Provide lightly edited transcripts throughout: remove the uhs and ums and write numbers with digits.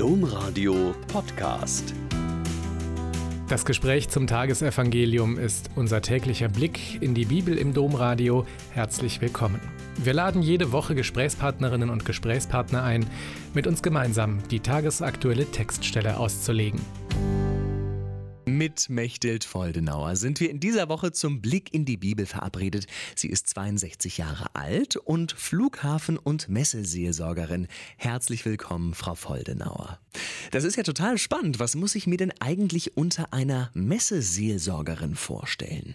Domradio Podcast. Das Gespräch zum Tagesevangelium ist unser täglicher Blick in die Bibel im Domradio. Herzlich willkommen. Wir laden jede Woche Gesprächspartnerinnen und Gesprächspartner ein, mit uns gemeinsam die tagesaktuelle Textstelle auszulegen. Mit Mechthild Foldenauer sind wir in dieser Woche zum Blick in die Bibel verabredet. Sie ist 62 Jahre alt und Flughafen- und Messeseelsorgerin. Herzlich willkommen, Frau Foldenauer. Das ist ja total spannend. Was muss ich mir denn eigentlich unter einer Messeseelsorgerin vorstellen?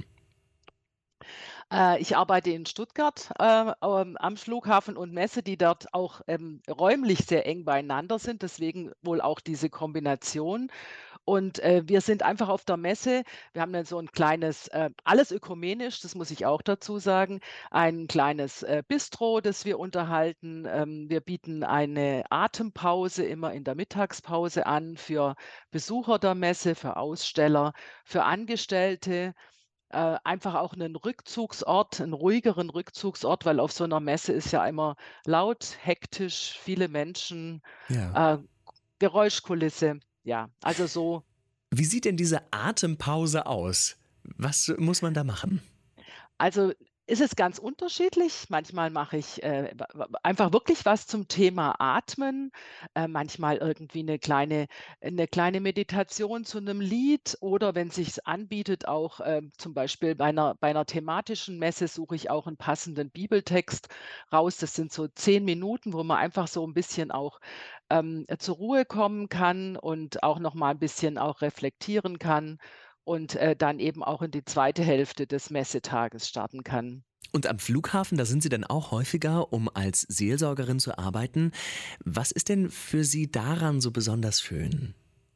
Ich arbeite in Stuttgart am Flughafen und Messe, die dort auch räumlich sehr eng beieinander sind, deswegen wohl auch diese Kombination. Und wir sind einfach auf der Messe. Wir haben dann so ein kleines, alles ökumenisch, das muss ich auch dazu sagen, ein kleines Bistro, das wir unterhalten. Wir bieten eine Atempause immer in der Mittagspause an für Besucher der Messe, für Aussteller, für Angestellte. Einfach auch einen Rückzugsort, einen ruhigeren Rückzugsort, weil auf so einer Messe ist ja immer laut, hektisch, viele Menschen, Ja. äh, Geräuschkulisse. Ja, also so. Wie sieht denn diese Atempause aus? Was muss man da machen? Also, ist es ganz unterschiedlich. Manchmal mache ich, einfach wirklich was zum Thema Atmen, manchmal irgendwie eine kleine Meditation zu einem Lied oder wenn sich's anbietet, auch, zum Beispiel bei einer thematischen Messe suche ich auch einen passenden Bibeltext raus. Das sind so 10 Minuten, wo man einfach so ein bisschen auch, zur Ruhe kommen kann und auch noch mal 'n bisschen auch reflektieren kann und, dann eben auch in die zweite Hälfte des Messetages starten kann. Und am Flughafen, da sind Sie dann auch häufiger, um als Seelsorgerin zu arbeiten. Was ist denn für Sie daran so besonders schön?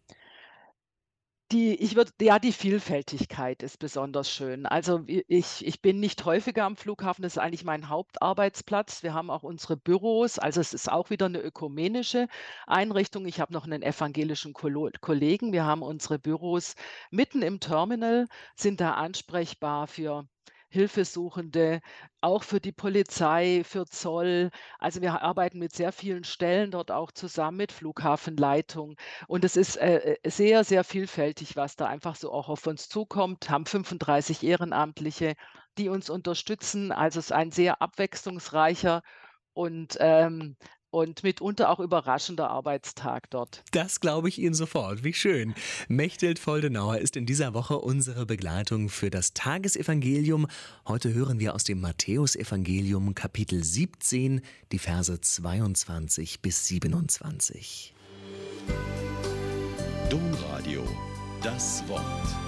Die Vielfältigkeit ist besonders schön. Also, ich bin nicht häufiger am Flughafen, das ist eigentlich mein Hauptarbeitsplatz. Wir haben auch unsere Büros, also es ist auch wieder eine ökumenische Einrichtung. Ich habe noch einen evangelischen Kollegen. Wir haben unsere Büros mitten im Terminal, sind da ansprechbar für Hilfesuchende, auch für die Polizei, für Zoll. Also, wir arbeiten mit sehr vielen Stellen dort auch zusammen, mit Flughafenleitung. Und es ist, sehr, sehr vielfältig, was da einfach so auch auf uns zukommt, haben 35 Ehrenamtliche, die uns unterstützen. Also, es ist ein sehr abwechslungsreicher und, und mitunter auch überraschender Arbeitstag dort. Das glaube ich Ihnen sofort. Wie schön. Mechthild Foldenauer ist in dieser Woche unsere Begleitung für das Tagesevangelium. Heute hören wir aus dem Matthäusevangelium Kapitel 17, die Verse 22 bis 27. Domradio, das Wort.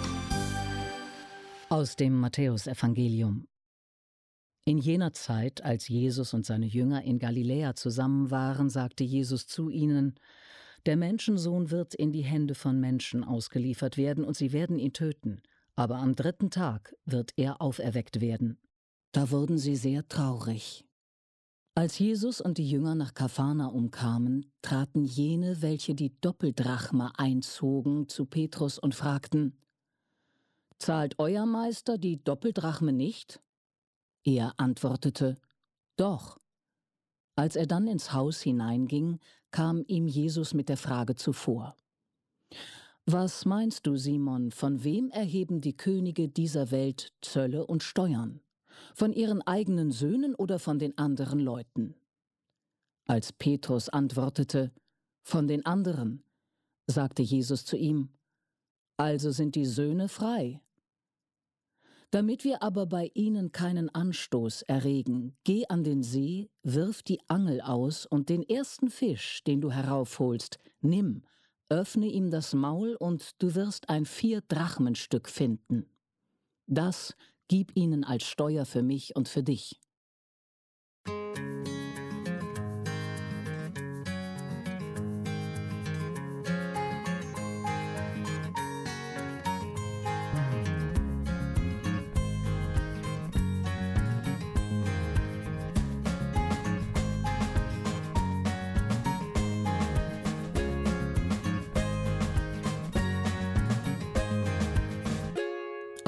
Aus dem Matthäusevangelium. In jener Zeit, als Jesus und seine Jünger in Galiläa zusammen waren, sagte Jesus zu ihnen: Der Menschensohn wird in die Hände von Menschen ausgeliefert werden, und sie werden ihn töten. Aber am 3. Tag wird er auferweckt werden. Da wurden sie sehr traurig. Als Jesus und die Jünger nach Kapharnaum kamen, traten jene, welche die Doppeldrachme einzogen, zu Petrus und fragten: Zahlt euer Meister die Doppeldrachme nicht? Er antwortete: Doch. Als er dann ins Haus hineinging, kam ihm Jesus mit der Frage zuvor: Was meinst du, Simon, von wem erheben die Könige dieser Welt Zölle und Steuern? Von ihren eigenen Söhnen oder von den anderen Leuten? Als Petrus antwortete: Von den anderen, sagte Jesus zu ihm: Also sind die Söhne frei. Damit wir aber bei ihnen keinen Anstoß erregen, geh an den See, wirf die Angel aus und den ersten Fisch, den du heraufholst, nimm, öffne ihm das Maul und du wirst ein 4-Drachmen-Stück finden. Das gib ihnen als Steuer für mich und für dich.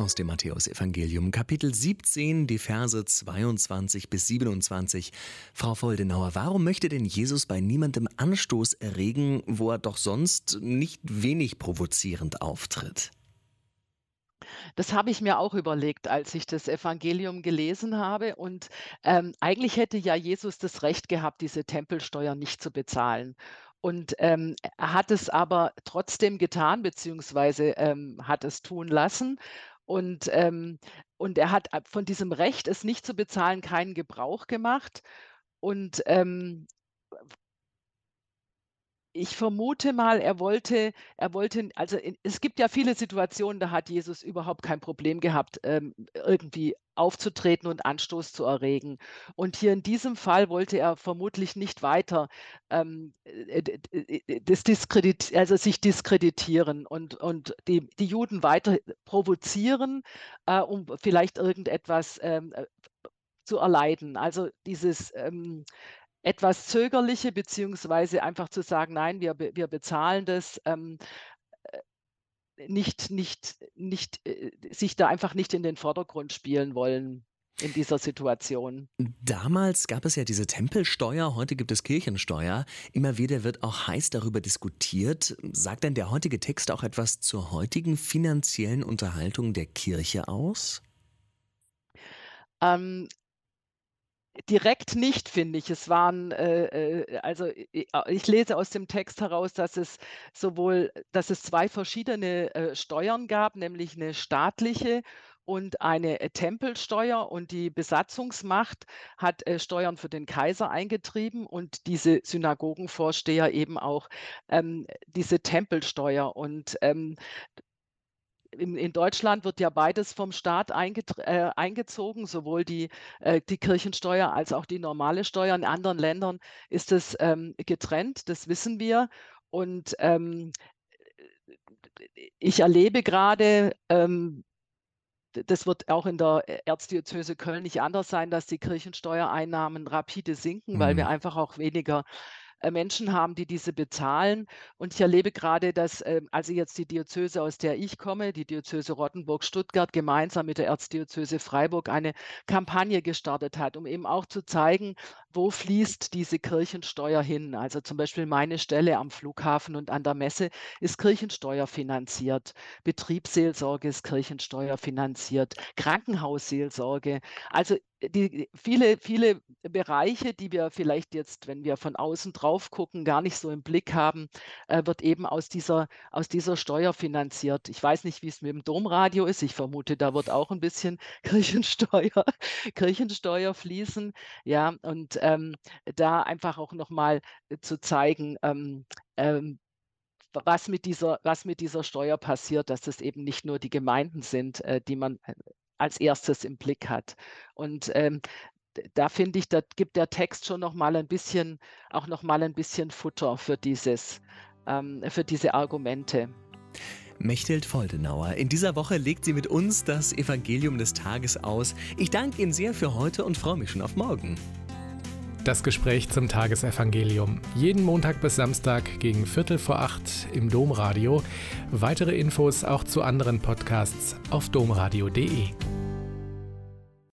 aus dem Matthäusevangelium, Kapitel 17, die Verse 22 bis 27. Frau Foldenauer, warum möchte denn Jesus bei niemandem Anstoß erregen, wo er doch sonst nicht wenig provozierend auftritt? Das habe ich mir auch überlegt, als ich das Evangelium gelesen habe. Und eigentlich hätte ja Jesus das Recht gehabt, diese Tempelsteuer nicht zu bezahlen. Und er hat es aber trotzdem getan, beziehungsweise hat es tun lassen. Und, und er hat von diesem Recht, es nicht zu bezahlen, keinen Gebrauch gemacht. Und ich vermute mal, er wollte also, es gibt ja viele Situationen, da hat Jesus überhaupt kein Problem gehabt, irgendwie aufzutreten und Anstoß zu erregen. Und hier in diesem Fall wollte er vermutlich nicht weiter, sich diskreditieren und die Juden weiter provozieren, um vielleicht irgendetwas, zu erleiden. Also dieses, etwas zögerliche, beziehungsweise einfach zu sagen: „Nein, wir bezahlen das“, sich da einfach nicht in den Vordergrund spielen wollen in dieser Situation. Damals gab es ja diese Tempelsteuer, heute gibt es Kirchensteuer. Immer wieder wird auch heiß darüber diskutiert. Sagt denn der heutige Text auch etwas zur heutigen finanziellen Unterhaltung der Kirche aus? Ähm, Direkt nicht, finde ich. Es waren, also, ich lese aus dem Text heraus, dass es 2 verschiedene, Steuern gab, nämlich eine staatliche und eine, Tempelsteuer. Und die Besatzungsmacht hat, Steuern für den Kaiser eingetrieben und diese Synagogenvorsteher eben auch, diese Tempelsteuer. Und, in Deutschland wird ja beides vom Staat eingezogen, sowohl die Kirchensteuer als auch die normale Steuer. In anderen Ländern ist es, getrennt, das wissen wir. Und, ich erlebe gerade, das wird auch in der Erzdiözese Köln nicht anders sein, dass die Kirchensteuereinnahmen rapide sinken, weil wir Mhm. einfach auch weniger, Menschen haben, die diese bezahlen. Und ich erlebe gerade, dass, also jetzt die Diözese, aus der ich komme, die Diözese Rottenburg-Stuttgart, gemeinsam mit der Erzdiözese Freiburg eine Kampagne gestartet hat, um eben auch zu zeigen, wo fließt diese Kirchensteuer hin. Also zum Beispiel meine Stelle am Flughafen und an der Messe ist Kirchensteuer finanziert. Betriebsseelsorge ist Kirchensteuer finanziert, Krankenhausseelsorge. Also viele Bereiche, die wir vielleicht jetzt, wenn wir von außen drauf gucken, gar nicht so im Blick haben, wird eben aus dieser Steuer finanziert. Ich weiß nicht, wie es mit dem Domradio ist. Ich vermute, da wird auch ein bisschen Kirchensteuer fließen. Ja, und, da einfach auch noch mal, zu zeigen, ähm, was mit dieser Steuer passiert, dass es eben nicht nur die Gemeinden sind, die man, als Erstes im Blick hat. Und, da finde ich, da gibt der Text schon noch mal ein bisschen Futter für diese Argumente. Mechthild Foldenauer, in dieser Woche legt sie mit uns das Evangelium des Tages aus. Ich danke Ihnen sehr für heute und freue mich schon auf morgen. Das Gespräch zum Tagesevangelium. Jeden Montag bis Samstag gegen 7:45 im Domradio. Weitere Infos auch zu anderen Podcasts auf domradio.de.